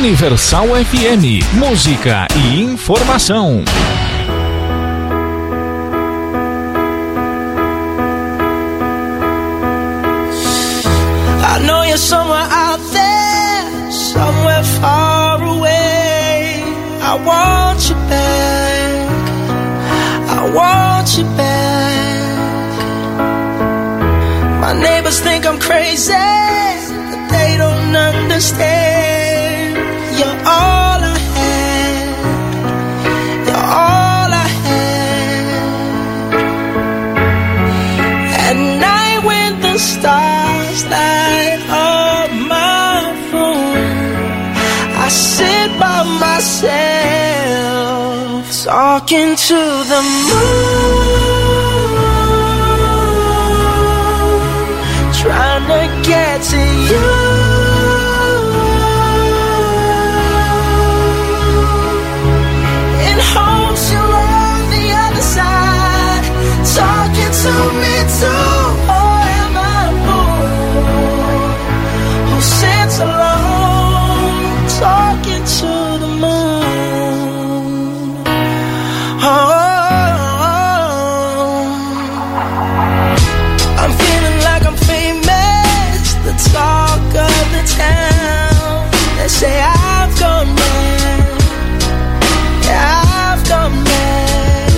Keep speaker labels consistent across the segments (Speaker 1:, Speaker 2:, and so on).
Speaker 1: Universal FM, música e informação.
Speaker 2: I know you're somewhere out there, somewhere far away. I want you back, I want you back. My neighbors think I'm crazy, but they don't understand. You're all I had, you're all I had. At night when the stars light up my room, I sit by myself, talking to the moon, trying to get to you. In hopes you're on the other side, talking to me too. Or am I a fool who sits alone, talking to the moon? Oh, I'm feeling like I'm famous, the talk of the town. They say I've gone mad, yeah, I've gone mad.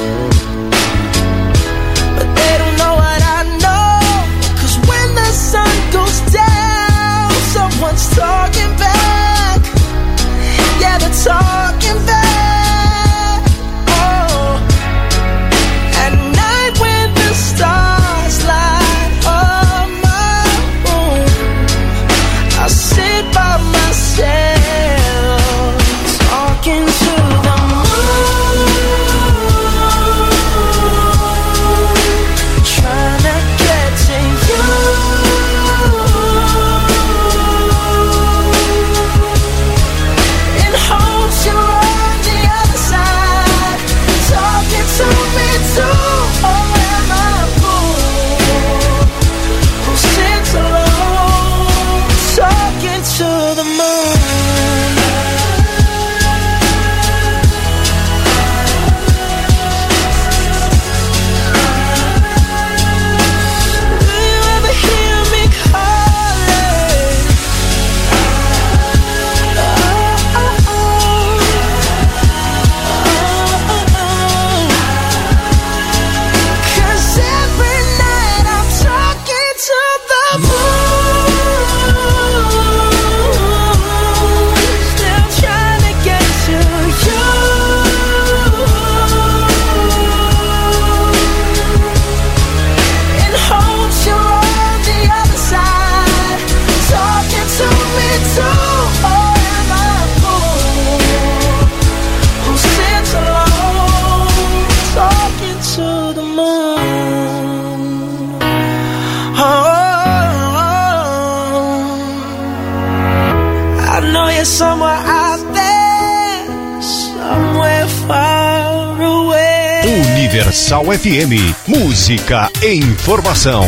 Speaker 2: But they don't know what I know, 'cause when the sun goes down, someone's talking back. Yeah, they're talking back. Oh, at night when the stars light up my room, I sit by myself, talking to the moon, trying to get to you. In hopes you're on the other side, talking to me too. Or am I a fool who sits alone, talking to the moon? Do you ever hear me calling? Oh, oh, oh. Oh, oh, oh. 'Cause every night I'm talking to the moon, still trying to get to you. In hopes you're on the other side, talking to me too. Or am I a fool who sits alone, talking to the moon? Oh, I know you're somewhere out there, somewhere far away.
Speaker 3: Universal FM, música e informação.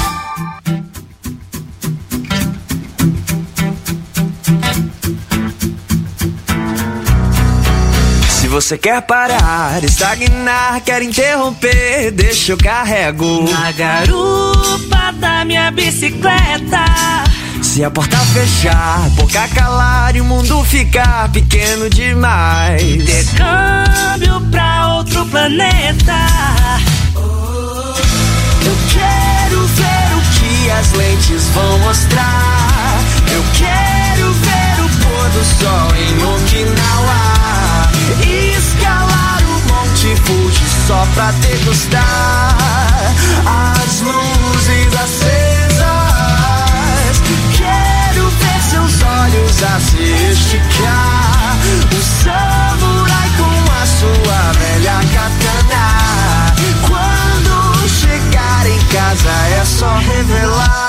Speaker 4: Se você quer parar, estagnar, quer interromper, deixa eu carrego
Speaker 5: Na garupa da minha bicicleta.
Speaker 4: Se a porta fechar, boca calar e o mundo ficar pequeno demais.
Speaker 5: Ter câmbio pra outro planeta.
Speaker 4: Eu quero ver o que as lentes vão mostrar. Eu quero ver o pôr do sol em Okinawa. Escalar o Monte Fuji só pra degustar as luzes acesas. Quero ver seus olhos a se esticar. O samurai com a sua velha katana. Quando chegar em casa é só revelar.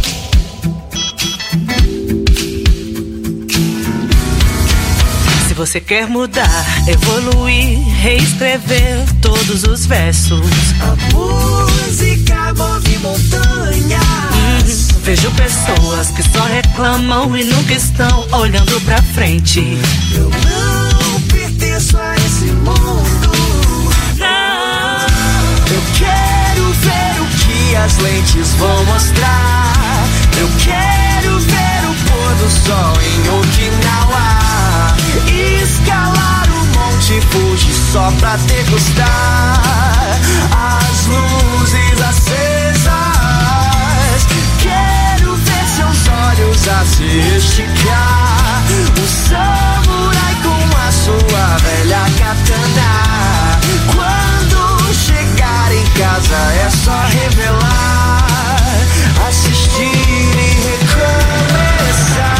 Speaker 5: Se você quer mudar, evoluir, reescrever todos os versos.
Speaker 4: A música move montanhas.
Speaker 5: Vejo pessoas que só reclamam e nunca estão olhando pra frente.
Speaker 4: Eu não pertenço a esse mundo.
Speaker 5: Não.
Speaker 4: Eu quero ver o que as lentes vão mostrar. Eu quero ver o pôr do sol em Okinawa. Escalar o Monte Fuji só pra degustar as luzes acesas. Quero ver seus olhos a se esticar. O samurai com a sua velha katana. Quando chegar em casa é só revelar, assistir e recomeçar.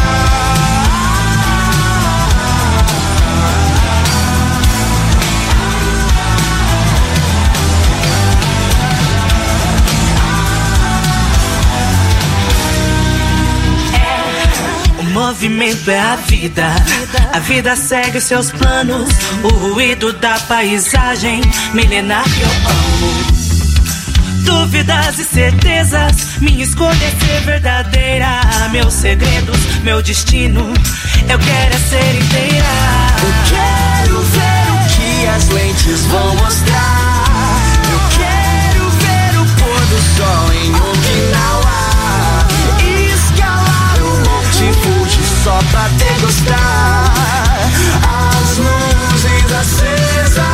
Speaker 5: O movimento é a vida segue seus planos. O ruído da paisagem milenar que eu amo. Dúvidas e certezas, minha escolha é ser verdadeira. Meus segredos, meu destino, eu quero é ser inteira.
Speaker 4: Eu quero ver o que as lentes vão mostrar. Eu quero ver o pôr do sol em Okinawa. Escalar o Monte Fuji só pra degustar as luzes acesas.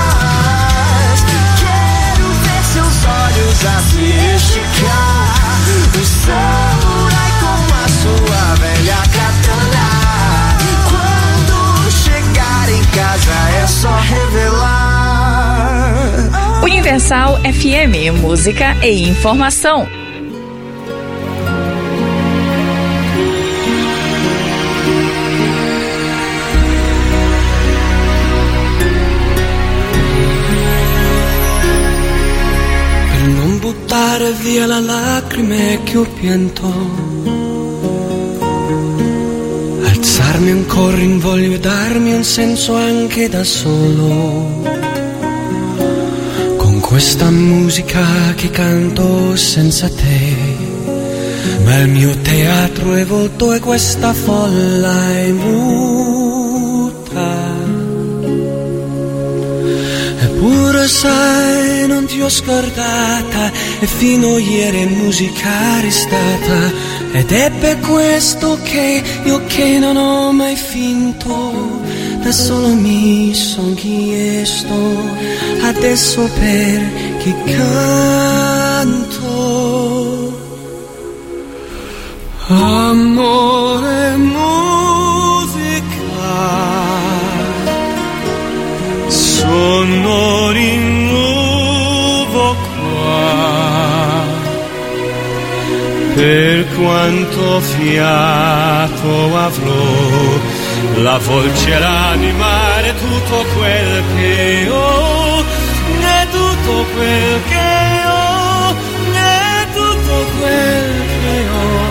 Speaker 4: Quero ver seus olhos a se esticar. O samurai com a sua velha katana. Quando chegar em casa é só revelar.
Speaker 6: Universal FM, música e informação.
Speaker 7: Buttare via le lacrime che ho pianto, alzarmi ancora in voglia e darmi un senso anche da solo, con questa musica che canto senza te, ma il mio teatro è vuoto e questa folla è muta. Eppure sai, non ti ho scordata e fino ieri musica restata. Ed è per questo che io che non ho mai finto, da solo mi son chiesto adesso per chi canto. Amore, musica, sono di nuovo qua, per quanto fiato avrò, la voce, l'anima è tutto quel che ho, è tutto quel che ho, è tutto quel che ho.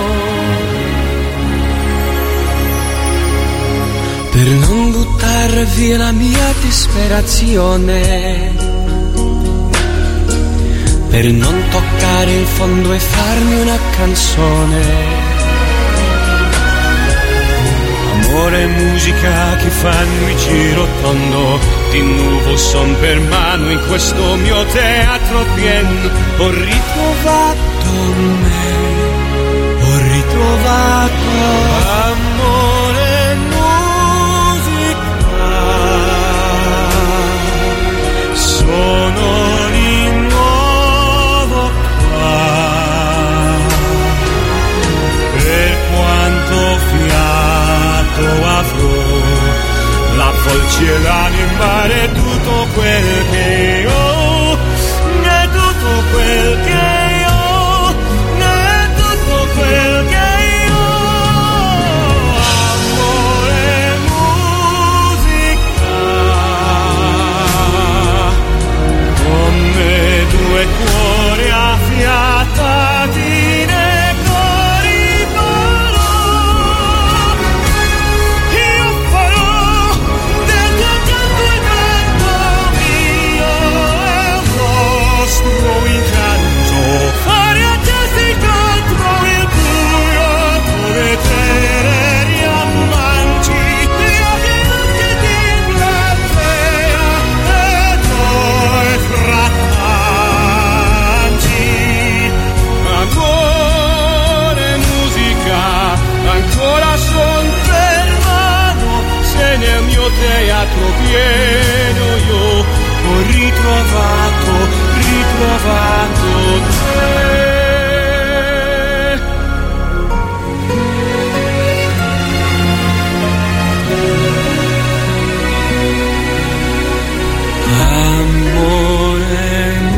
Speaker 7: Per non buttare via la mia disperazione, per non toccare il fondo e farmi una canzone. Amore e musica che fanno il giro tondo, di nuovo son per mano in questo mio teatro pieno. Ho ritrovato me, ho ritrovato amore e musica, sono di nuovo qua, per quanto fiato avrò, la voce e l'anima è tutto quel che ho, è tutto quel che ho, è tutto quel che ho. Amore e musica, come due cuori affiatati nei cori farò. Io farò del tuo pieno io ho ritrovato te. Amore,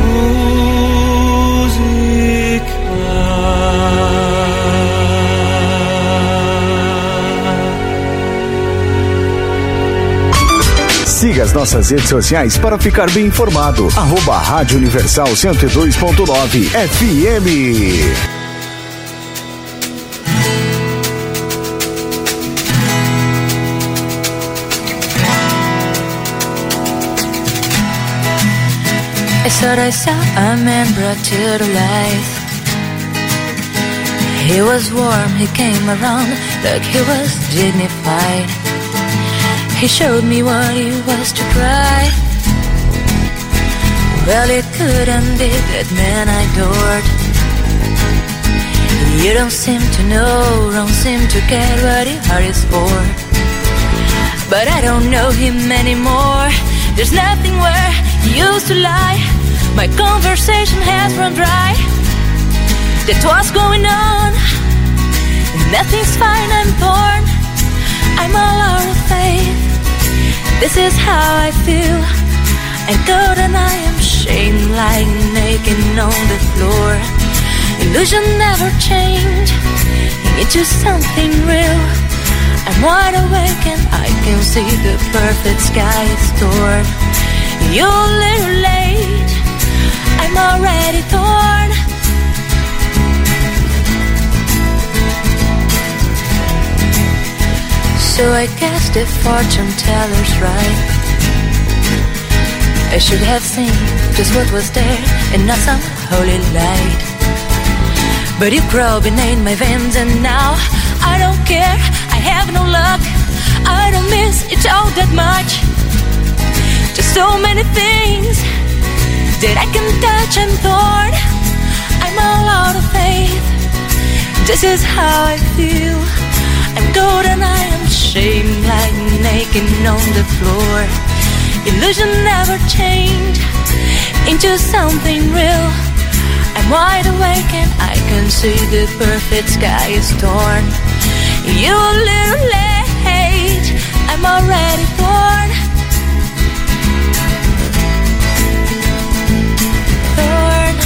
Speaker 3: Siga as nossas redes sociais para ficar bem informado. Rádio Universal 102.9 FM.
Speaker 8: I thought I saw a man brought to the life. He was warm, he came around like he was dignified. He showed me what it was to cry. Well, it couldn't be that man I adored. You don't seem to know, don't seem to get what your heart is for. But I don't know him anymore. There's nothing where he used to lie. My conversation has run dry. That's what's going on. Nothing's fine, I'm torn. I'm all out of faith. This is how I feel. I'm cold and I am shamed, lying naked on the floor. Illusion never changed into something real. I'm wide awake and I can see the perfect sky is torn. You're a little late, I'm already torn. So I guess the fortune teller's right. I should have seen just what was there and not some holy light. But you crawl beneath my veins and now I don't care, I have no luck. I don't miss it all that much. Just so many things that I can touch and torn. I'm all out of faith. This is how I feel. I'm cold and I am shamed, lying naked on the floor. Illusion never changed into something real. I'm wide awake and I can see the perfect sky is torn. You're a little late, I'm already torn. Torn.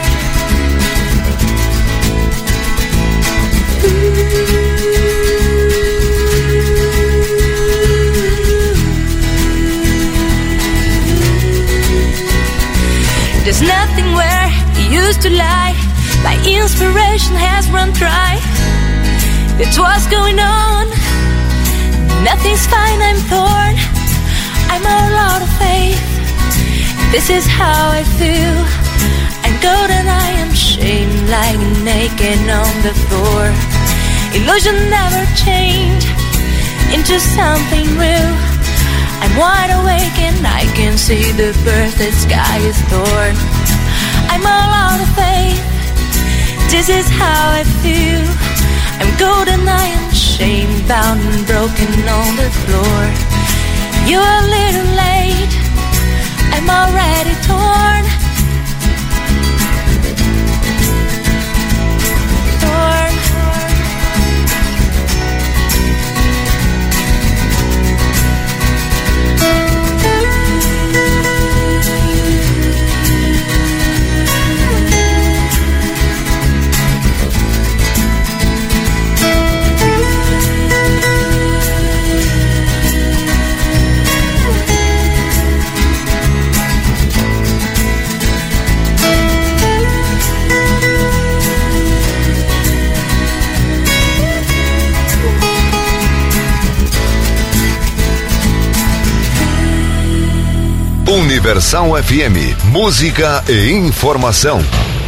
Speaker 8: There's nothing where he used to lie. My inspiration has run dry. That's what's going on. Nothing's fine, I'm torn. I'm all out of faith. This is how I feel. I'm cold and I am shamed, lying naked on the floor. Illusion never changed into something real. I'm wide awake and I can see the perfect sky is torn. I'm all out of faith. This is how I feel. I'm cold and I am shamed, bound and broken on the floor. You're a little late, I'm already torn. Torn.
Speaker 3: Universal FM, música e informação.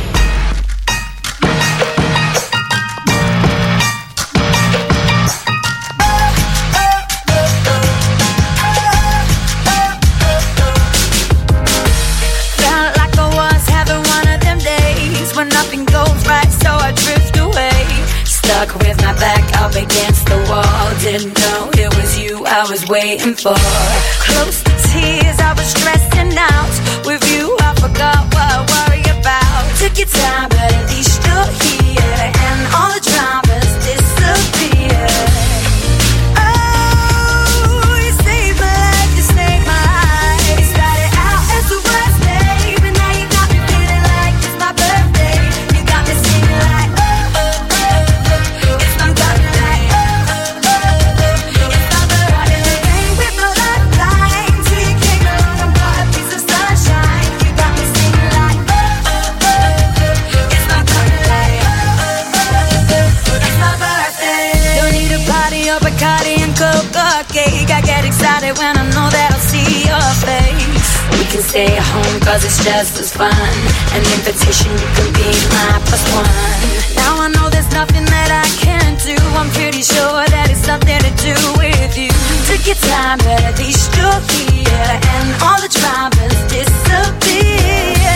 Speaker 9: Felt like I was having one of them days when nothing goes right, so I drift away. Stuck with my back up against the wall, didn't know it was you I was was waiting for. Close to tears, I was stressing out. With you, I forgot what I worry about. Took your time, but at least you're here, and all the dramas disappear. Oh, you saved my life, you saved my life. It started out as the worst day, but now you got me feeling like it's my birthday. You got me singing like, oh, oh, oh, oh. It's my birthday, like, oh, oh, oh, oh. It's my birthday. In the rain with no lifeline, till you came along and brought a piece of sunshine. You got me singing like, oh, oh, oh, oh. It's my birthday, oh, oh, oh, oh. It's my birthday. Don't need a party or Bacardi and Coca cake. I get excited when I know that I'll see your face. We can stay at home cause it's just as fun. An invitation, you can be my +1. Now I know there's nothing that I can't do. I'm pretty sure that it's something to do with you. Took your time, but at least you're here, and all the dramas disappear.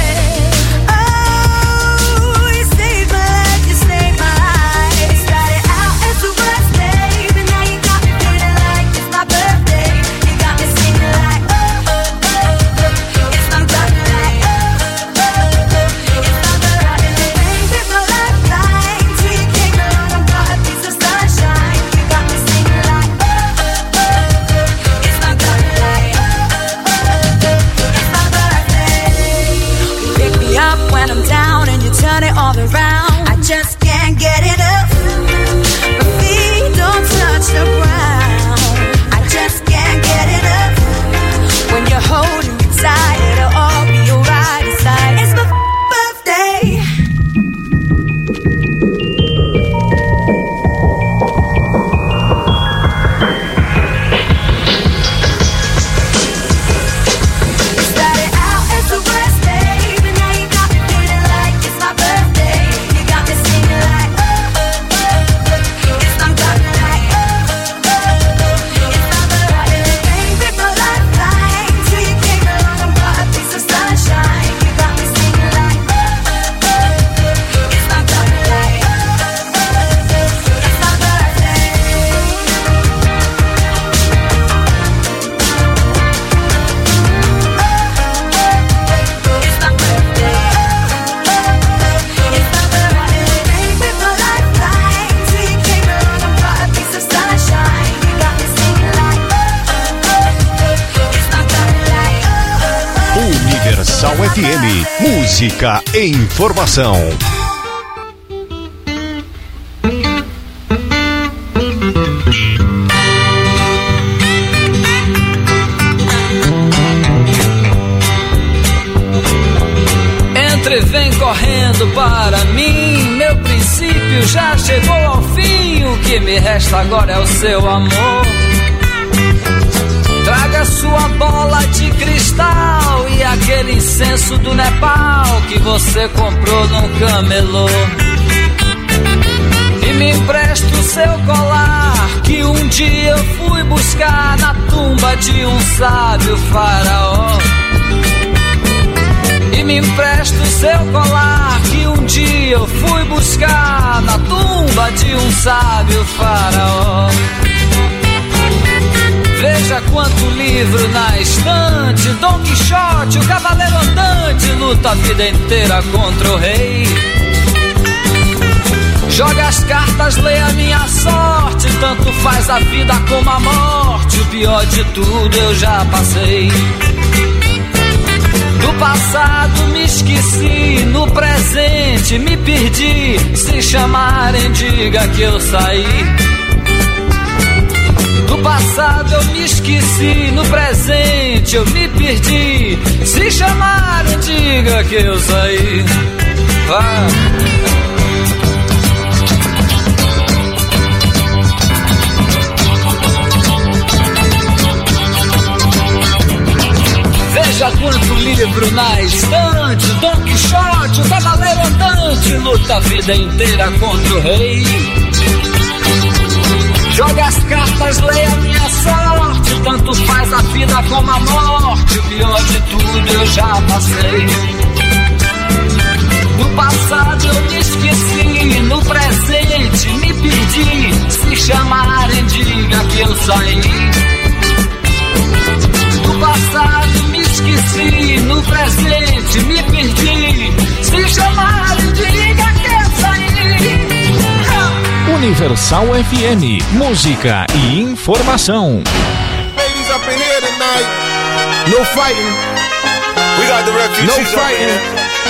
Speaker 9: Oh, you saved my life, you saved my life. It started out as the worst day, but now you got me feeling like it's my birthday. You got me singing like, oh, oh, oh, oh. It's my birthday, oh, oh, oh, oh. It's my birthday. In the rain with no lifeline, till you came along and brought a piece of sunshine. You got me singing like, oh, oh, oh, oh. It's my birthday, oh, oh, oh, oh. It's my birthday. You pick me up when I'm down and you turn it all around. I just can't get it up. My feet don't touch the ground. I just can't get it up. When you're holding me tight, it'll all be alright inside. It's my birthday. Started out as the worst day, but now you got me feeling like it's my birthday. You got me singing like, oh, oh, oh, oh. It's my birthday, oh, oh, oh, oh. It's my birthday. In the rain with no lifeline, till you came along and brought a piece of sunshine. You got me singing like, oh, oh, oh, oh. It's my birthday, oh, oh, oh, oh. It's my birthday. It's my birthday, it's my birthday. In the rain with no lifeline, till you came along and brought a piece of sunshine. You got me singing like, oh, oh, oh. It's my birthday, oh, oh, oh.
Speaker 3: Universal FM, música e informação.
Speaker 10: Entre vem correndo para mim, meu princípio já chegou ao fim. O que me resta agora é o seu amor. Traga sua bola de cristal e aquele incenso do Nepal que você comprou num camelô. E me empresta o seu colar que um dia eu fui buscar na tumba de um sábio faraó. E me empresta o seu colar que um dia eu fui buscar na tumba de um sábio faraó. Veja quanto livro na estante, Dom Quixote, o cavaleiro andante, luta a vida inteira contra o rei. Joga as cartas, lê a minha sorte, tanto faz a vida como a morte. O pior de tudo eu já passei. Do passado me esqueci, no presente me perdi. Se chamarem, diga que eu saí. Do passado eu me esqueci, no presente eu me perdi. Se chamarem, diga que eu saí. Vai. Veja quanto livro na estante, Dom Quixote, o cavaleiro andante, luta a vida inteira contra o rei. Joga as cartas, leia a minha sorte, tanto faz a vida como a morte. O pior de tudo eu já passei. No passado eu me esqueci, no presente me perdi. Se chamarem, diga que eu saí. No passado me esqueci, no presente me perdi. Se chamarem, diga que saí.
Speaker 1: Universal FM, música e informação.
Speaker 11: Ladies up in here tonight. No fighting. We got the refugees. No fighting.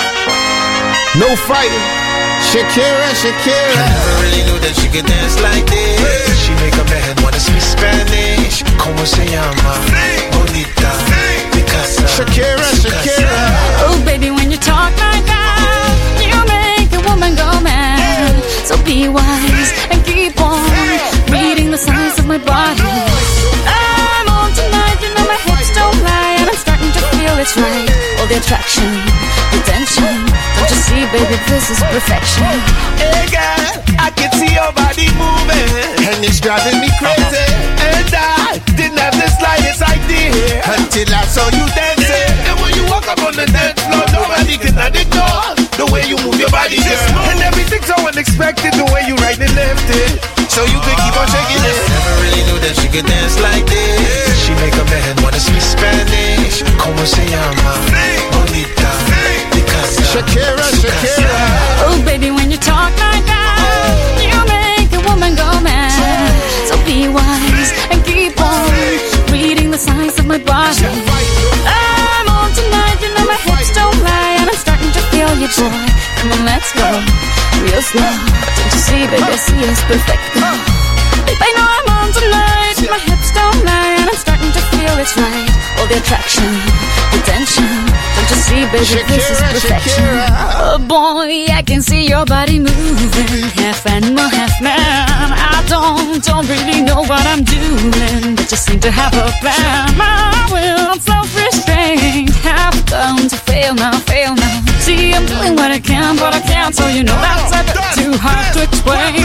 Speaker 11: No fighting. Shakira, Shakira.
Speaker 4: I never really knew that she could dance like this. She make a man wanna speak Spanish. Como se llama? Bonita. Picasa.
Speaker 11: Shakira, Shakira.
Speaker 8: Oh, baby, when you talk like that, you make a woman go mad. So be wise and keep on reading the signs of my body. I'm on tonight, you know my hips don't lie, and I'm starting to feel it's right. All the attraction, the tension. Don't you see, baby, this is perfection.
Speaker 11: Hey girl, I can see your body moving, and it's driving me crazy. And I didn't have the slightest idea until I saw you dancing. And when you walk up on the dance floor, nobody can ignore the way you move your body, girl. And everything's so unexpected, the way you right and left it, so you could keep on shaking it.
Speaker 4: Never really knew that she could dance like this. She make a man wanna speak Spanish. Como se llama? Bonita. Picasa.
Speaker 11: Shakira, Shakira.
Speaker 8: Oh, baby, when you talk like that, you make a woman go mad. So be wise and keep on reading the signs of my body. I'm on tonight, you know my hips don't lie, and I'm starting to feel you, boy. Come on, let's go real slow. Don't you see, baby, I see it's perfect. Babe, I know I'm on tonight, my hips don't lie, and I'm starting to feel it's right. All the attraction, the tension. Don't you see, baby, this is perfection. Oh boy, I can see your body moving, half animal, half man. I don't really know what I'm doing, but just seem to have a plan. My will, self-restraint, have come to fail now, fail now. See, I'm doing what I can, but I can't, so you know that's a bit too hard to explain.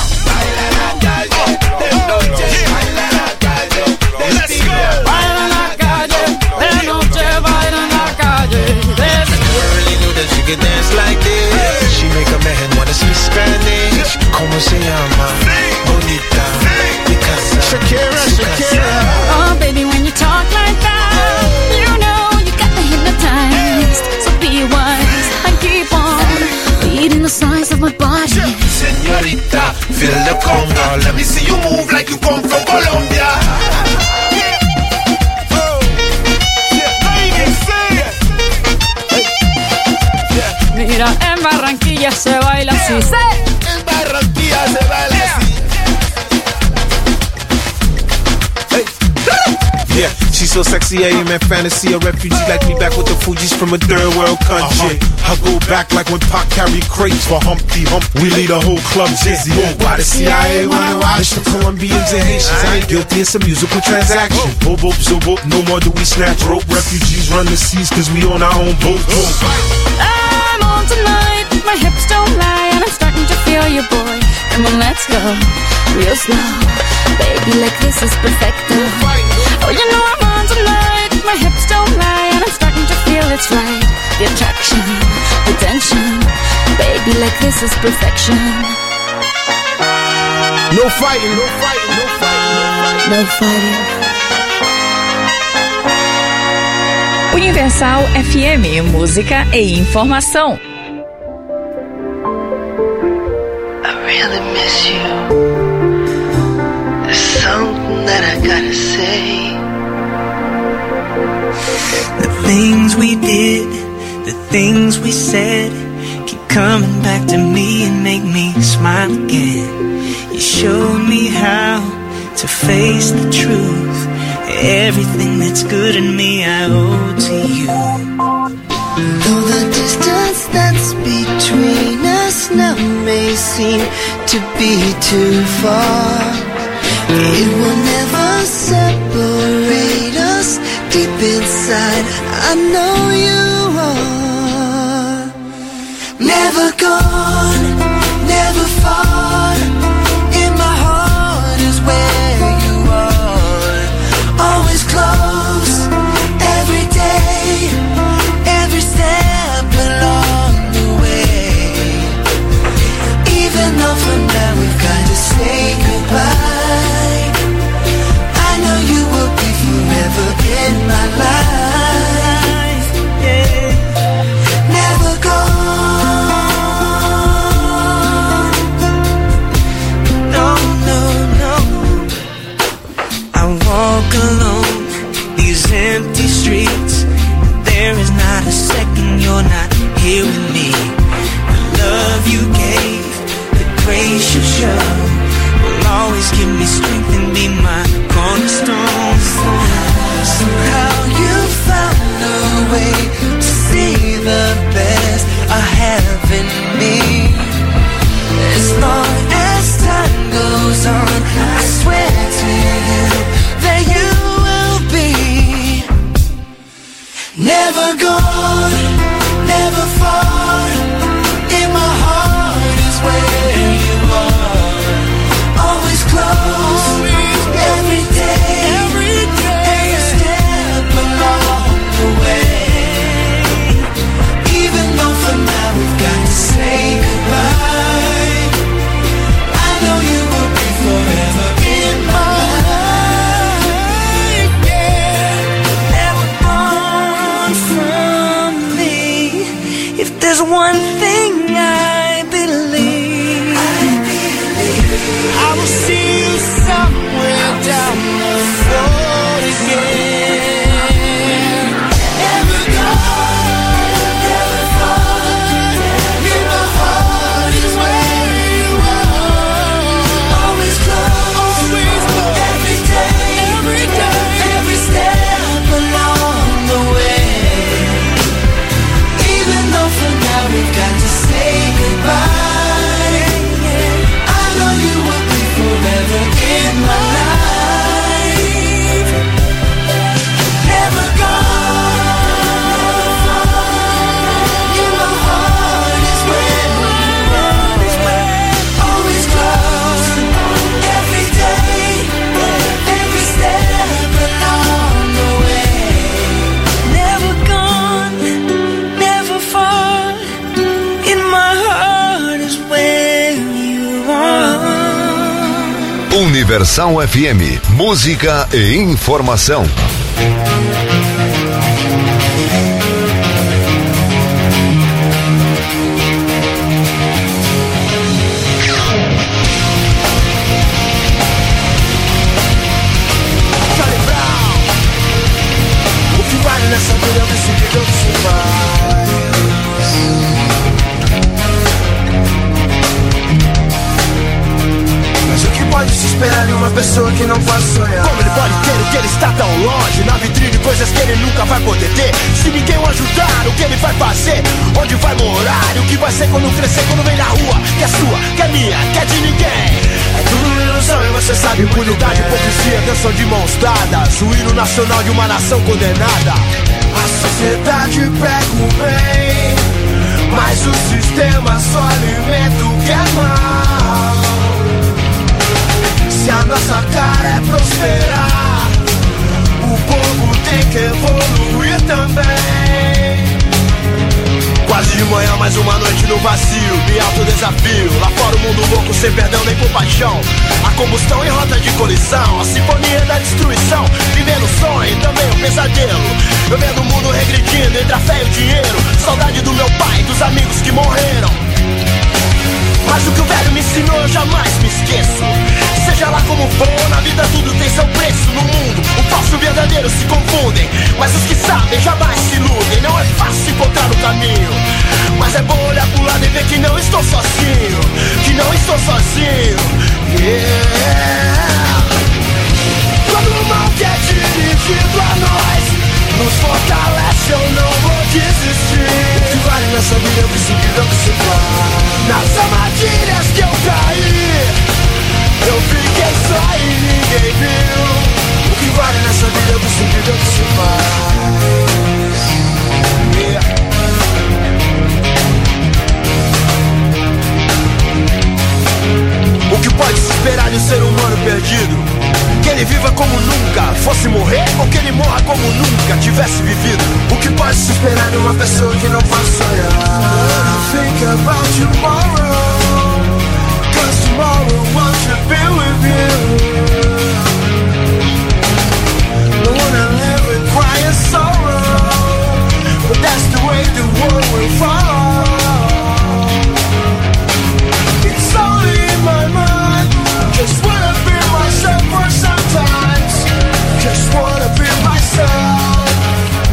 Speaker 4: She can dance like this. She make a man wanna speak Spanish. Como se llama? Bonita. Picasa.
Speaker 11: Shakira, Shakira.
Speaker 8: Oh, baby, when you talk like that, you know you got me hypnotized. So be wise and keep on reading the signs of my body.
Speaker 11: Señorita, feel the conga. Let me see you move like you come from Colombia.
Speaker 8: Mira, en Barranquilla se baila así.
Speaker 11: En Barranquilla se baila así. Yeah, she's so sexy, I am in fantasy. A refugee like me back with the Fugees from a third world country. I go back like when Pac carried crates for Humpty Hump. We lead a whole club dizzy. Why the CIA wanna watch the Colombians and Haitians? I ain't guilty, it's a musical transaction. Boop, boop, so boop, no more do we snatch rope. Refugees run the seas cause we on our own boat.
Speaker 8: I'm on tonight, my hips don't lie, and I'm starting to feel you, boy. Come on, let's go real slow. Baby, like this is perfect. Oh, you know I'm on tonight, my hips don't lie, and I'm starting to feel it's right. The attraction, the tension. Baby, like this is perfection.
Speaker 11: No fighting, no fighting, no fighting,
Speaker 8: no fighting.
Speaker 6: Universal FM, música e informação.
Speaker 12: I really miss you. There's something that I gotta say.
Speaker 13: The things we did, the things we said, keep coming back to me and make me smile again. You showed me how to face the truth. Everything that's good in me I owe to you.
Speaker 12: Though the distance that's between us now may seem to be too far, it will never separate us. Deep inside I know you are. Never gone, never far. In my heart is where you are. Always close, every day, every step along the way. Even though for now we've got to say goodbye, I know you will be forever
Speaker 13: streets. There is not a second you're not here with me. The love you gave, the grace you showed, will always give me strength and be my cornerstone. Somehow you found a way to see the best I have in me. As long as time goes on, I swear to you that you will be never gone, never far. In my heart is where you are, always close, every day, every step along the way. Even though for now we've got to say goodbye, I know you will be forever in my life, yeah. Never gone from me. If there's one thing I believe, I will see you somewhere down the road again. Never gone, never far. In my heart is where you are. Always close, every day, every step along the way. Even though for now we've got to say goodbye, I know you will be forever in my life. Never gone. In my heart is where you are. Always close, every day, every step along the way. Never gone, never far. In my heart is where you are.
Speaker 3: Universal FM, música e informação.
Speaker 4: Charlie Brown, o que vale nessa vida é o decidir o que se faz. Mas o que pode se esperar de uma pessoa que não pode sonhar? Como ele pode ter o que ele está tão longe? Na vitrine coisas que ele nunca vai poder ter. Se ninguém o ajudar, o que ele vai fazer? Onde vai morar? E o que vai ser quando crescer? Quando vem na rua? Que é sua, que é minha, que é de ninguém. É tudo ilusão e você sabe. Impunidade, hipocrisia, dançam de mãos dadas. O hino nacional de uma nação condenada. A sociedade pega o bem, mas o sistema só alimenta o que é mal. Se a nossa cara é prosperar, o povo tem que evoluir também. Quase de manhã, mais uma noite no vazio, me alto desafio. Lá fora o mundo louco, sem perdão nem compaixão. A combustão em rota de colisão, a sinfonia da destruição. Vivendo o sonho, também o pesadelo. Eu vendo o mundo regredindo entre a fé e o dinheiro. Saudade do meu pai, dos amigos que morreram. Mas o que o velho me ensinou eu jamais me esqueço. Seja lá como for, na vida tudo tem seu preço. No mundo, o falso e o verdadeiro se confundem, mas os que sabem jamais se iludem. Não é fácil encontrar o caminho, mas é bom olhar pro lado e ver que não estou sozinho. Que não estou sozinho, yeah. Quando o mal que é dirigido a nós nos fortalece, eu não vou desistir. O que vale nessa vida é o que se vive, é o que se faz. Nas armadilhas que eu caí, eu fiquei só e ninguém viu. O que vale nessa vida é o que se vive, é o que se faz, yeah. O que pode se esperar de um ser humano perdido? Que ele viva como nunca fosse morrer, ou que ele morra como nunca tivesse vivido. O que pode se esperar de uma pessoa que não pode sonhar? Think about tomorrow, 'cause tomorrow wants to be with you. Don't wanna live with cry and sorrow, but that's the way the world will fall. It's only in my mind, just wanna be myself for sometimes. Just wanna be myself.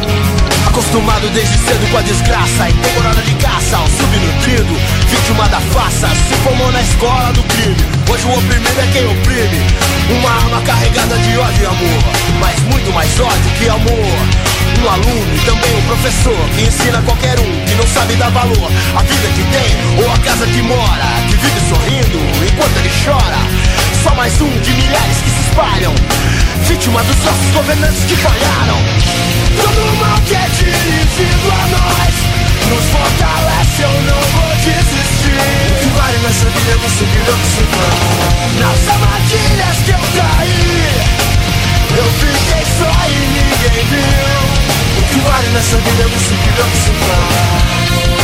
Speaker 14: Acostumado desde cedo com a desgraça, em temporada de caça ao subnutrido, vítima da farsa, se formou na escola do crime. Hoje o oprimido é quem oprime, uma arma carregada de ódio e amor, mas muito mais ódio que amor. Um aluno e também um professor que ensina qualquer um que não sabe dar valor à vida que tem ou à casa que mora, que vive sorrindo enquanto ele chora. Só mais um de milhares que se espalham, vítima dos nossos governantes que falharam. Todo mal que é dirigido a nós nos fortalece, eu não vou desistir. O que vale nessa vida é você vir observar. Nas armadilhas que eu caí, eu fiquei só e ninguém viu. O que vale nessa vida é você vir observar.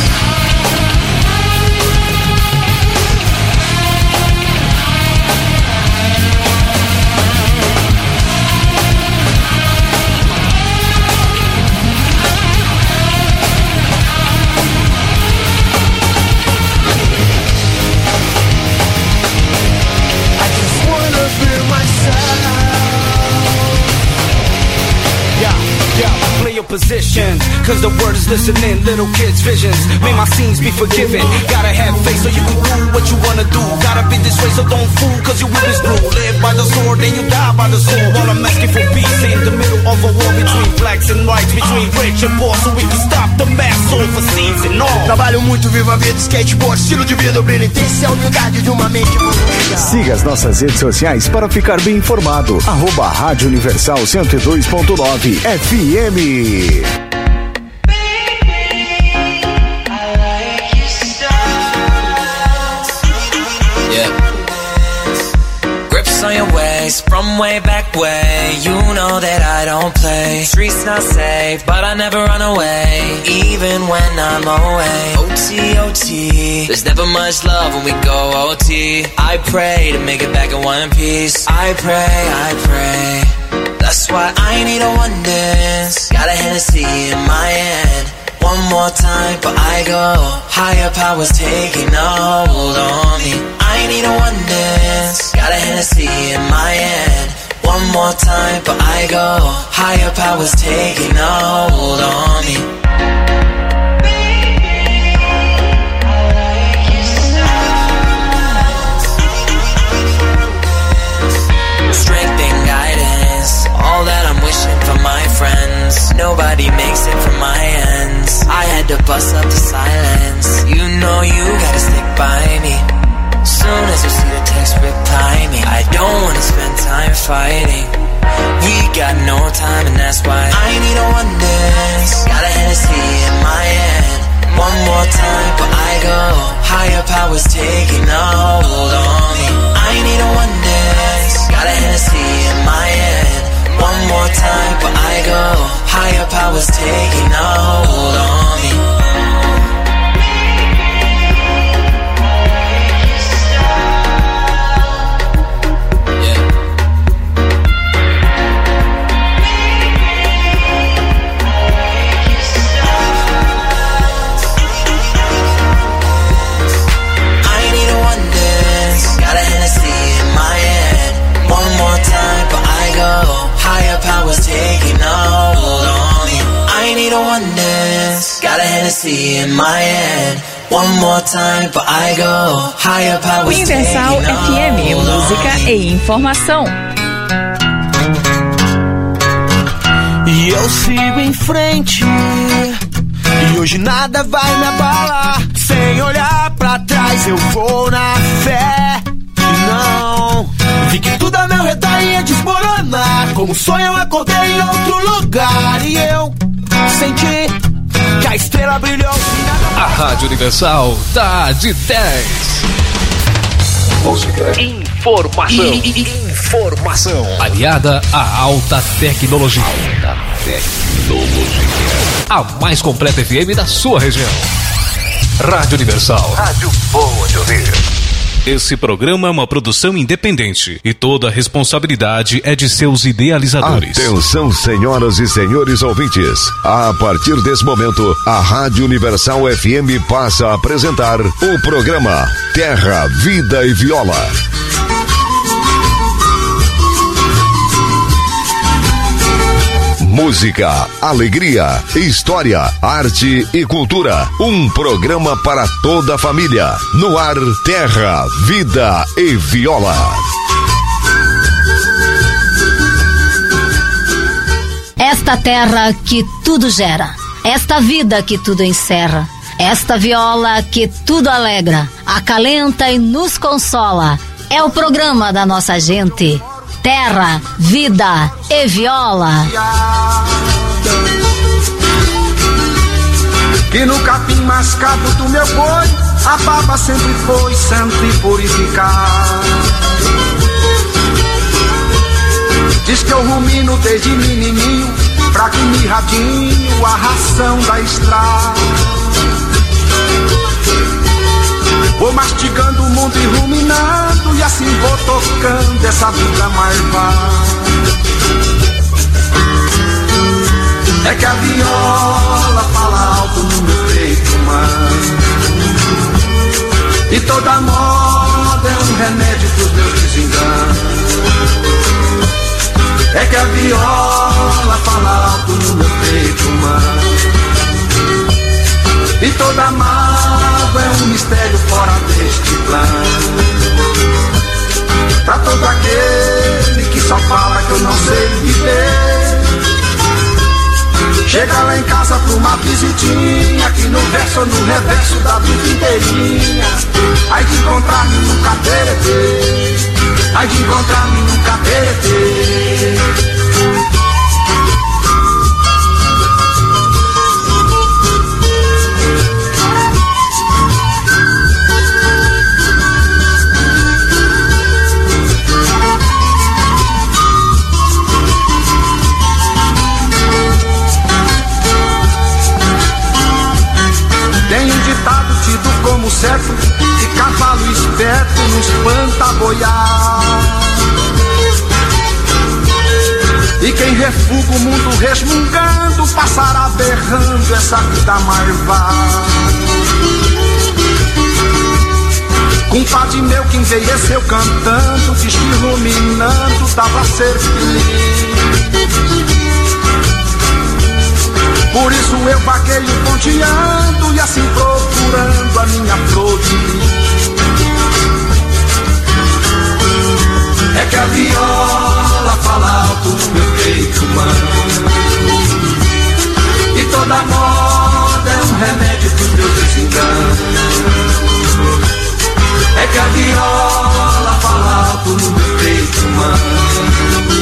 Speaker 15: Play your position, cause the word is listening. Little kids' visions, may my scenes be forgiven. Gotta have faith so you can do what you wanna do. Gotta be this way so don't fool, cause you will be screwed. Live by the sword, then you die by the sword. All I'm asking for peace in the middle of a war between blacks and whites, between rich and poor, so we can stop the mass overseas and all.
Speaker 14: Trabalho muito, viva a vida, skateboard, estilo de vida, brilho intenso, é a unidade de uma mente evoluída.
Speaker 3: Siga as nossas redes sociais para ficar bem informado. Rádio Universal 102.9 FM.
Speaker 16: Grips on your waist, from way back way. You know that I don't play. Streets not safe, but I never run away, even when I'm away. OT, OT, there's never much love when we go OT. I pray to make it back in one piece. I pray. That's why I need a one dance. Got a Hennessy in my hand. One more time, but I go. Higher powers taking a hold on me. I need a one dance. Got a Hennessy in my hand. One more time, but I go. Higher powers taking a hold on me. Strength and guidance, all that I'm wishing for my friends. Nobody makes it from my ends. I had to bust up the silence. You know you gotta stick by me. Soon as you see the text, reply me. I don't wanna spend time fighting. We got no time and that's why I need a one dance. Got a Hennessy in my hand. One more time, but I go. Higher powers taking a hold on me. I need a one dance. Got a Hennessy in my hand. One more time, but I go. Higher powers taking a hold on me. Powers taking a hold on me. I need a one dance. Got a Hennessy in my hand. One more time, but I go. Higher powers
Speaker 6: Universal FM, música e informação.
Speaker 14: E eu sigo em frente. E hoje nada vai me abalar. Sem olhar pra trás, eu vou na fé. Não, vi que tudo a meu redor ia desmoronar. Como sonho eu acordei em outro lugar. E eu senti que a estrela brilhou.
Speaker 1: A Rádio Universal tá de 10. Música, informação, informação aliada à alta tecnologia. A mais completa FM da sua região. Rádio Universal. Rádio boa de ouvir. Esse programa é uma produção independente e toda a responsabilidade é de seus idealizadores.
Speaker 17: Atenção, senhoras e senhores ouvintes. A partir desse momento, a Rádio Universal FM passa a apresentar o programa Terra, Vida e Viola. Música, alegria, história, arte e cultura. Um programa para toda a família. No ar, Terra, Vida e Viola.
Speaker 18: Esta terra que tudo gera, esta vida que tudo encerra, esta viola que tudo alegra, acalenta e nos consola. É o programa da nossa gente. Terra, Vida e Viola.
Speaker 15: Que no capim mascado do meu boi a baba sempre foi santa e purificada. Diz que eu rumino desde menininho, fraco e mirradinho, a ração da estrada. Vou mastigando o mundo e ruminando, e assim vou tocando essa vida marvada. É que a viola fala alto no meu peito humano, e toda moda é um remédio pros meus desenganos. É que a viola fala alto no meu peito humano, e toda mágoa é um mistério fora deste plano. Pra todo aquele que só fala que eu não sei viver, chega lá em casa pra uma visitinha, aqui no verso ou no reverso da vida inteirinha. Ai de encontrar-me num cateretê, ai de encontrar-me num cateretê. Tem um ditado tido como certo, que cavalo esperto não espanta boiar. E quem refuga o mundo resmungando, passará berrando essa vida marvada. Compadre meu que envelheceu cantando, diz que iluminando dava ser feliz. Por isso eu vagueio ponteando e assim procurando a minha flor de lis. É que a viola fala alto no meu peito humano, e toda moda é um remédio pros meus desenganos. É que a viola fala alto no meu peito humano,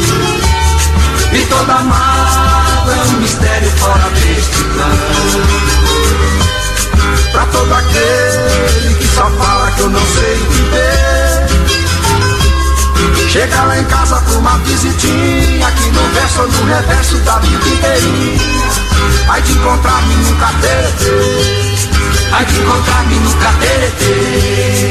Speaker 15: e toda mágoa é um mistério fora deste plano. Pra todo aquele que só fala que eu não sei viver, chega lá em casa pra uma visitinha, aqui no verso ou no reverso da vida inteirinha. Ai de encontrar-me num cateretê, ai de encontrar-me num cateretê.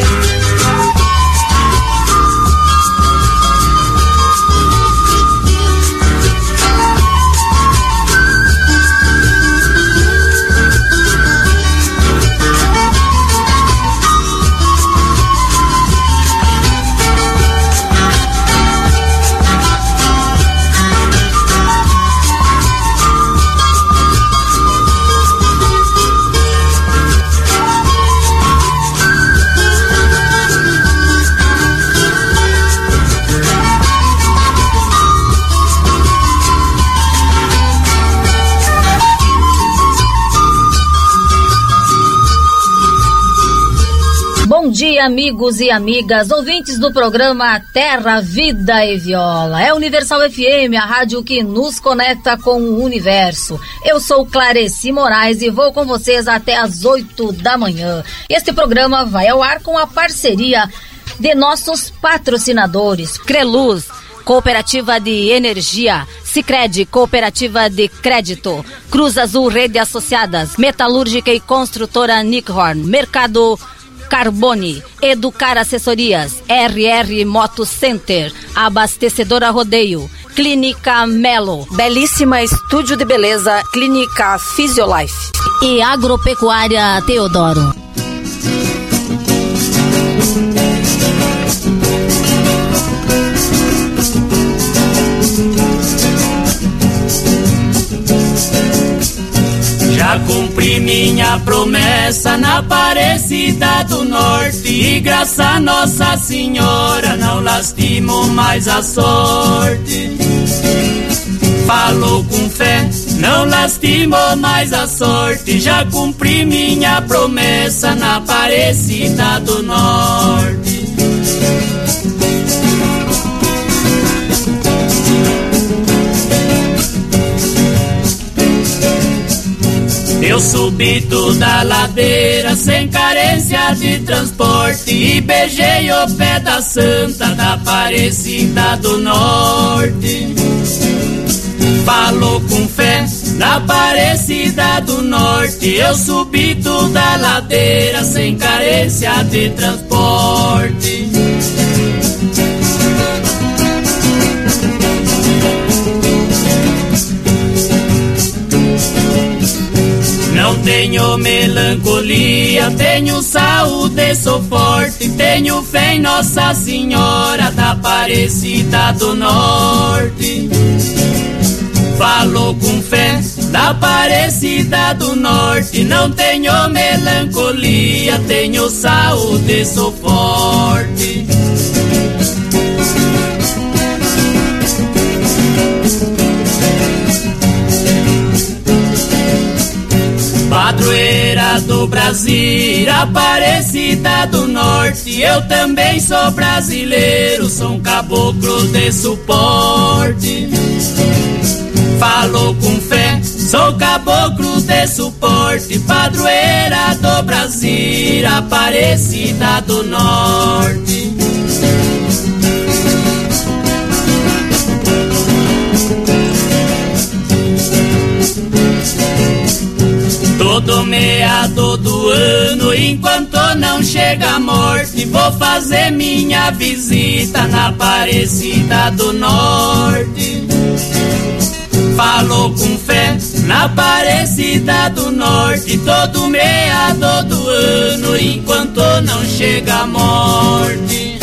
Speaker 18: Bom dia, amigos e amigas, ouvintes do programa Terra, Vida e Viola. É Universal FM, a rádio que nos conecta com o universo. Eu sou Clareci Moraes e vou com vocês até às 8 da manhã. Este programa vai ao ar com a parceria de nossos patrocinadores: Creluz, Cooperativa de Energia, Sicredi, Cooperativa de Crédito, Cruz Azul Rede Associadas, Metalúrgica e Construtora Nickhorn, Mercado Carbone, Educar Assessorias, RR Moto Center, Abastecedora Rodeio, Clínica Melo, Belíssima Estúdio de Beleza, Clínica Physiolife e Agropecuária Teodoro.
Speaker 19: Já cumpri minha promessa na Aparecida do Norte e graças a Nossa Senhora não lastimo mais a sorte. Falou com fé, não lastimou mais a sorte. Já cumpri minha promessa na Aparecida do Norte. Eu subi toda a ladeira sem carência de transporte e beijei o pé da Santa da Aparecida do Norte. Falou com fé na Aparecida do Norte. Eu subi toda a ladeira sem carência de transporte. Não tenho melancolia, tenho saúde, sou forte, tenho fé em Nossa Senhora da Aparecida do Norte. Falou com fé da Aparecida do Norte, não tenho melancolia, tenho saúde, sou forte. Padroeira do Brasil, Aparecida do Norte, eu também sou brasileiro, sou um caboclo de suporte. Falou com fé, sou caboclo de suporte, padroeira do Brasil, Aparecida do Norte. Todo meado do ano, enquanto não chega a morte, vou fazer minha visita na Aparecida do Norte. Falou com fé na Aparecida do Norte, todo meado do ano, enquanto não chega a morte.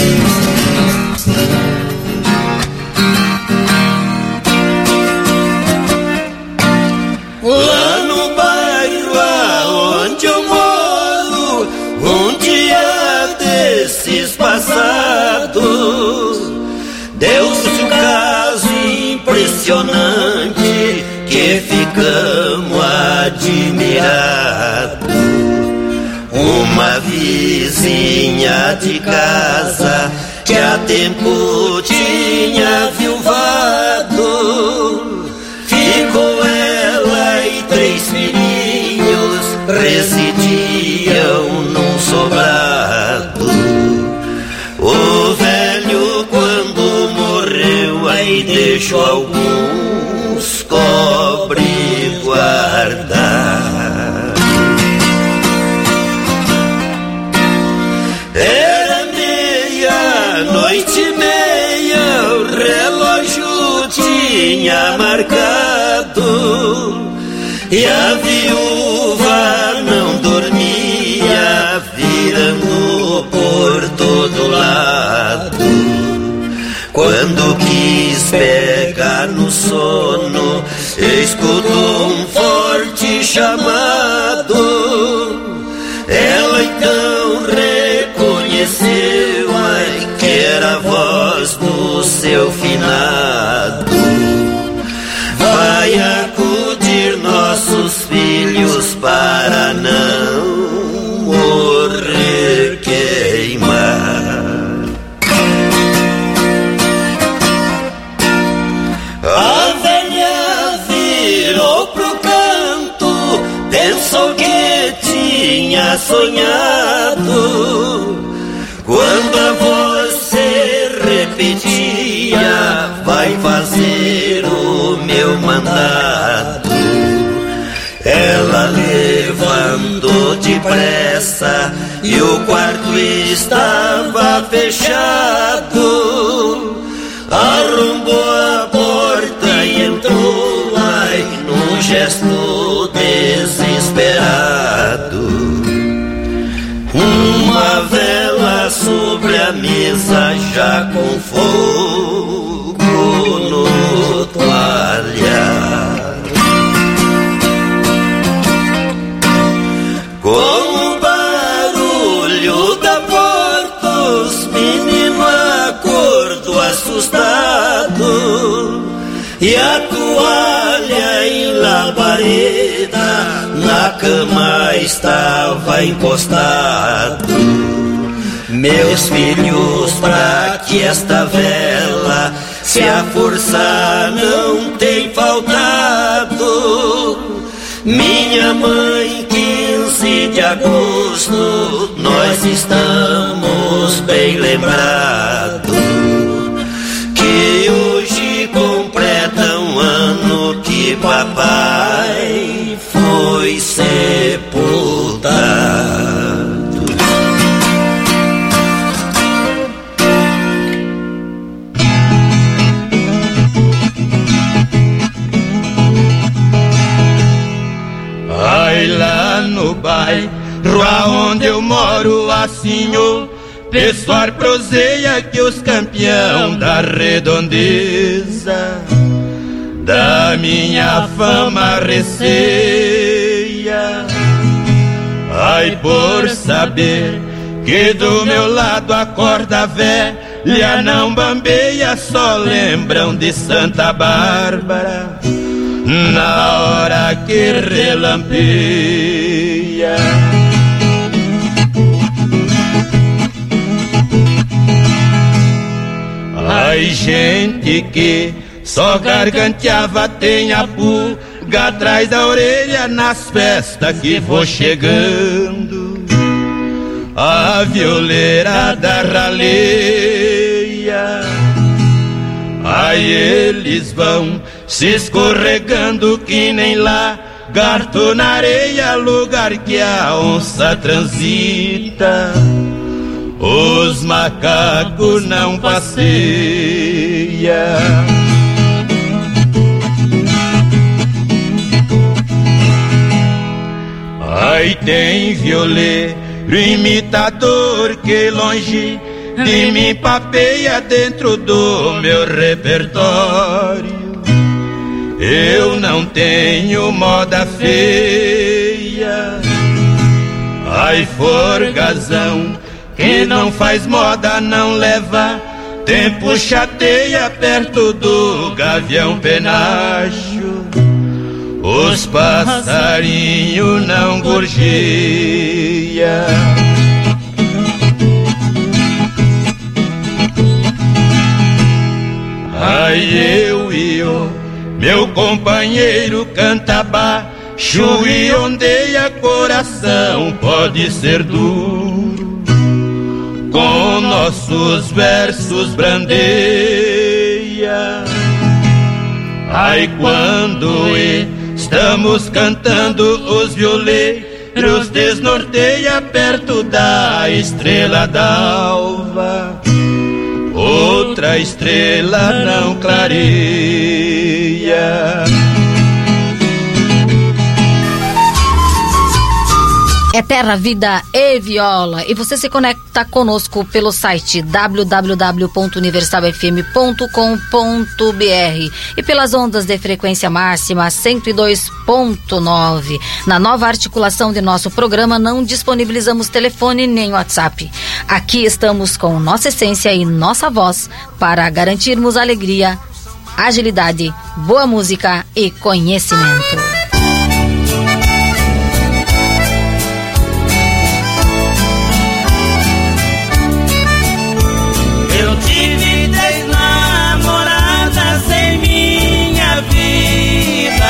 Speaker 20: Lá no bairro aonde eu moro, um dia desses passados, deu-se um caso impressionante que ficamos admirados. Uma vizinha de casa que há tempo tinha viuvado, ficou ela e 3 filhinhos, residiam num sobrado. O velho quando morreu aí deixou alguns cobre guardar. Era 00:30, o relógio tinha marcado e a viúva não dormia, virando por todo lado. Quando quis pegar no sono, escutou um forte chamado. Ela então reconheceu, ai, que era a voz do seu finado. Vai acudir nossos filhos para não morrer queimar. A velha virou pro canto, pensou que tinha sonhado, quando a voz se repetia, vai fazer o meu mandado. Ela levantou depressa e o quarto estava fechado. Arrombou a porta e entrou, ai, num gesto desesperado. Uma vela sobre a mesa já com fogo no toalhar. e a toalha em labareda na cama estava encostado. Meus filhos, pra que esta vela se a força não tem faltado? Minha mãe, 15 de agosto, nós estamos bem lembrados, que hoje completa um ano que papai foi sepultado.
Speaker 21: Ai, lá no bairro aonde eu moro, assim o pessoal proseia que os campeão da redondeza da minha fama receia. Ai, por saber que do meu lado a corda velha não bambeia, só lembram de Santa Bárbara na hora que relampeia. Ai, gente que só garganteava tem a pulga atrás da orelha nas festas que vou chegando. A violeirada raleia. Aí eles vão se escorregando que nem lagarto na areia, lugar que a onça transita, os macacos não passeiam. Aí tem violeiro imitador que longe de mim papeia dentro do meu repertório. Eu não tenho moda feia. Ai, forgazão que não faz moda não leva tempo, chateia perto do gavião penacho. Os passarinhos não gorjeia. Ai, eu e o meu companheiro canta baixo e ondeia, coração pode ser duro, com nossos versos brandeia. Ai, quando estamos cantando, os violeiros desnorteia perto da estrela d'alva, outra estrela não clareia.
Speaker 18: É Terra, Vida e Viola. E você se conecta conosco pelo site www.universalfm.com.br e pelas ondas de frequência máxima 102.9. Na nova articulação de nosso programa, não disponibilizamos telefone nem WhatsApp. Aqui estamos com nossa essência e nossa voz para garantirmos alegria, agilidade, boa música e conhecimento.
Speaker 19: Eu tive 10 namoradas em minha vida.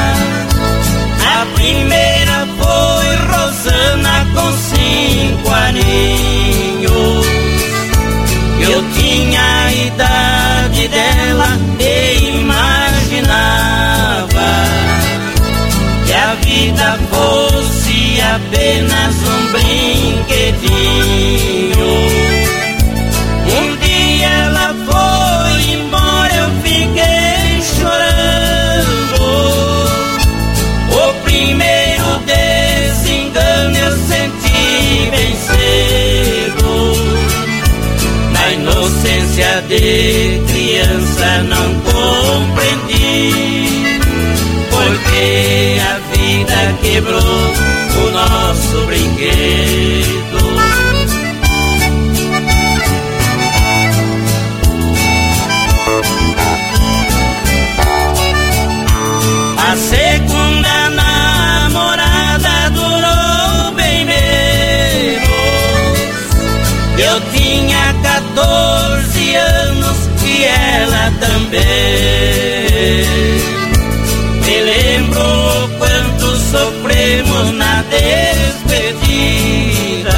Speaker 19: A primeira foi Rosana com 5 aninhos. Eu tinha a idade dela e imaginava que a vida fosse apenas um brinquedinho. Um dia ela foi embora, eu fiquei chorando. O primeiro desengano eu senti bem cedo. Na inocência de criança não compreendi porque a vida quebrou o nosso brinquedo. termos na despedida,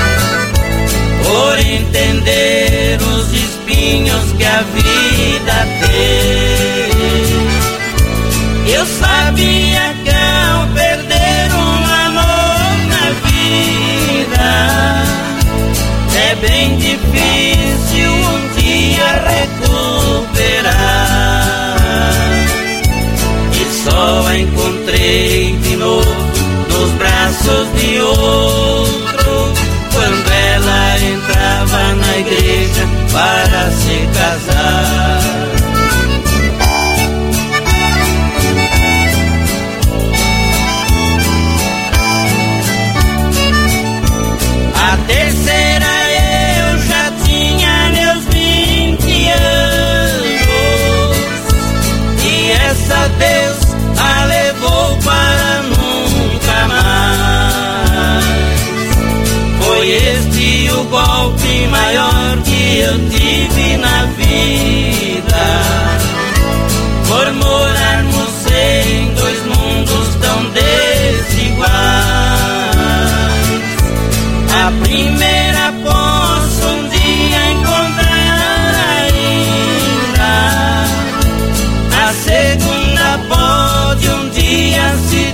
Speaker 19: por entender os espinhos que a vida tem. Eu sabia que ao perder um amor na vida é bem difícil um dia recuperar, e só a encontrei de novo nos braços de outro quando ela entrava na igreja para se casar. A terceira eu já tinha meus 20 anos, e essa Deus a levou para nunca mais. Foi este o golpe maior que eu tive na vida, por morarmos em dois mundos tão desiguais. A primeira posso um dia encontrar ainda, a segunda pode um dia se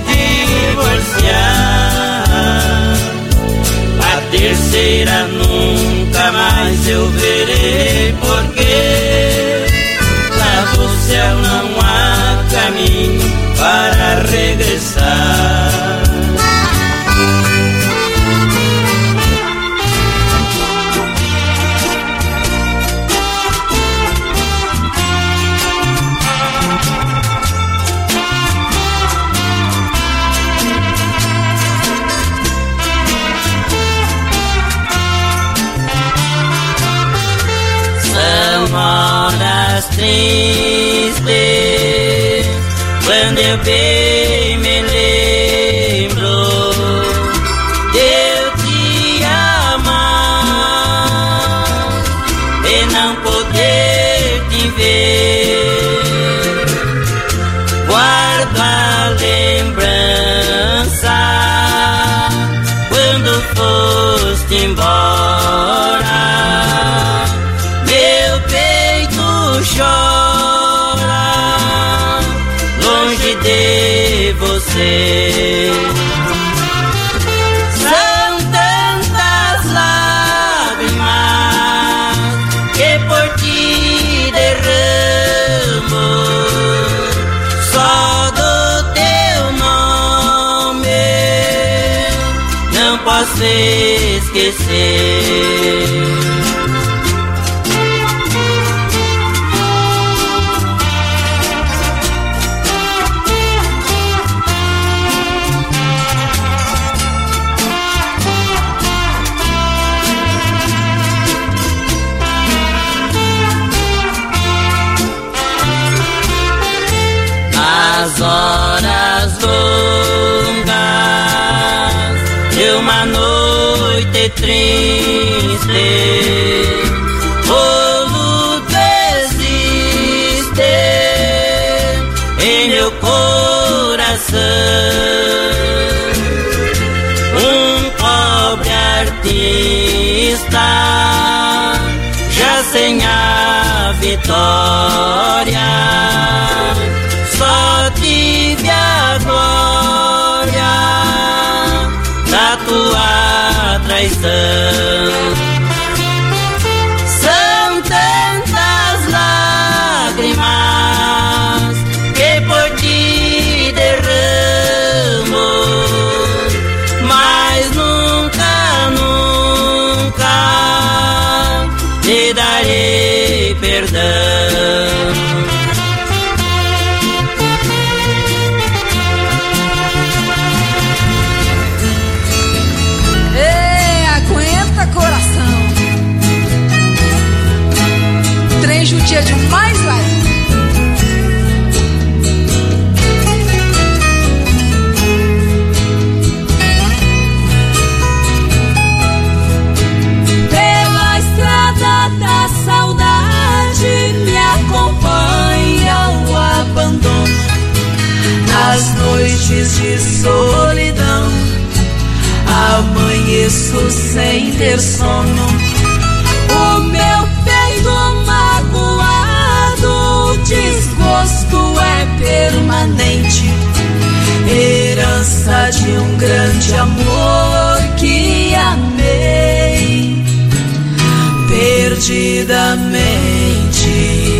Speaker 19: divorciar, a terceira nunca mais eu verei, porque lá do céu não há caminho para regressar. Horas tristes, quando eu bem me lembro de eu te amar e não poder te ver. Guardo a lembrança quando foste embora, chora longe de você. São tantas lágrimas que por ti derramo, só do teu nome não posso esquecer. As horas longas de uma noite triste, o luto existe em meu coração. Um pobre artista já sem a vitória, só tive a glória da tua traição. São tantas lágrimas que por ti derramo, mas nunca, nunca te darei perdão.
Speaker 2: Judia demais, vai.
Speaker 8: Pela estrada da saudade me acompanha o abandono, nas noites de solidão
Speaker 5: adormeço sem ter sono. O meu peito magoado, o desgosto é permanente, herança de um grande amor que amei perdidamente.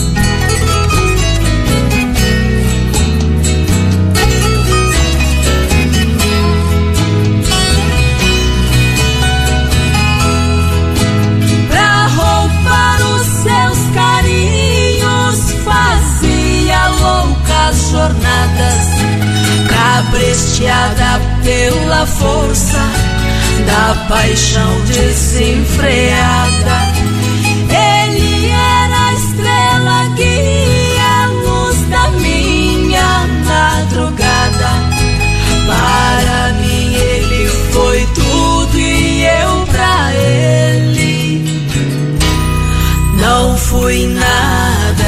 Speaker 5: Pra roubar os seus carinhos fazia loucas jornadas, cabresteada pela força da paixão desenfreada. Ele era a estrela guia, luz da minha madrugada. Para mim ele foi tudo e eu pra ele não fui nada.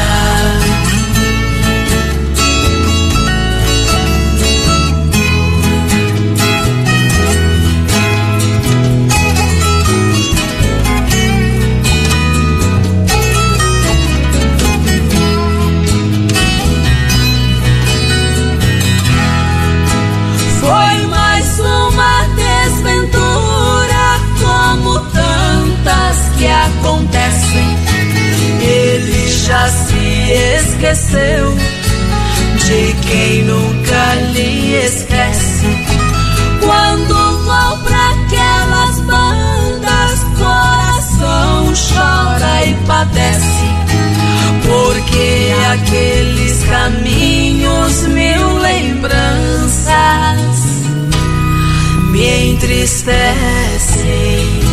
Speaker 5: Ele já se esqueceu de quem nunca lhe esquece. Quando vou pra aquelas bandas, coração chora e padece, porque aqueles caminhos, mil lembranças me entristecem.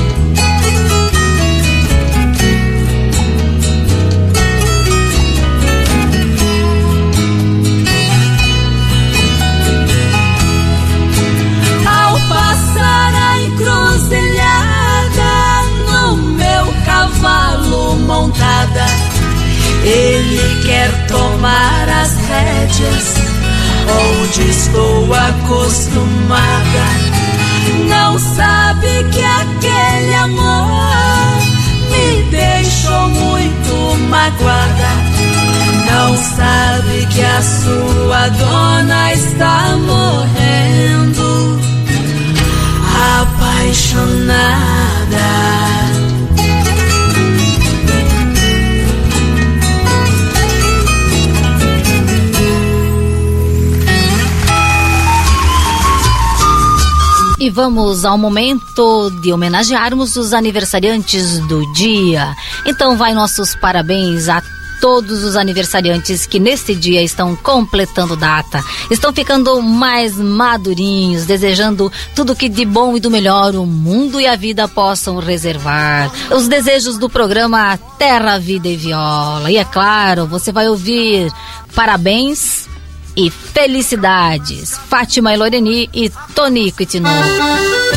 Speaker 5: Montada, ele quer tomar as rédeas onde estou acostumada. Não sabe que aquele amor me deixou muito magoada. Não sabe que a sua dona está morrendo apaixonada.
Speaker 18: E vamos ao momento de homenagearmos os aniversariantes do dia. Então vai nossos parabéns a todos os aniversariantes que neste dia estão completando data, estão ficando mais madurinhos, desejando tudo que de bom e do melhor o mundo e a vida possam reservar. Os desejos do programa Terra, Vida e Viola. E é claro, você vai ouvir parabéns e felicidades, Fátima e Loreni e Tonico e Tinoco.